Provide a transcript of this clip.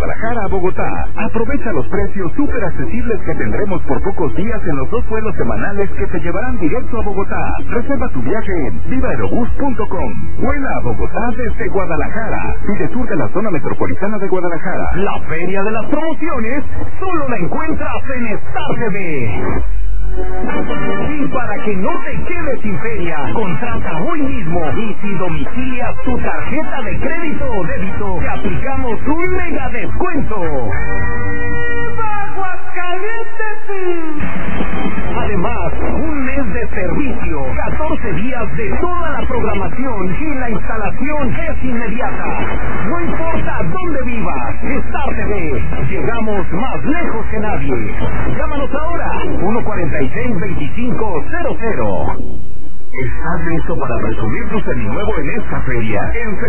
Guadalajara a Bogotá. Aprovecha los precios súper accesibles que tendremos por pocos días en los 2 vuelos semanales que te llevarán directo a Bogotá. Reserva tu viaje en vivaerobus.com. Vuela a Bogotá desde Guadalajara y de sur de la zona metropolitana de Guadalajara. La feria de las promociones solo la encuentras en Star TV. Y para que no te quedes sin feria, contrata hoy mismo y si domicilias tu tarjeta de crédito o débito, te aplicamos un mega descuento. Además, un mes de servicio, 14 días de toda la programación y la instalación es inmediata. No importa dónde vivas, Star TV, llegamos más lejos que nadie. Llámanos ahora, 146-2500. ¿Estás listo para presumir tu seminuevo en esta feria?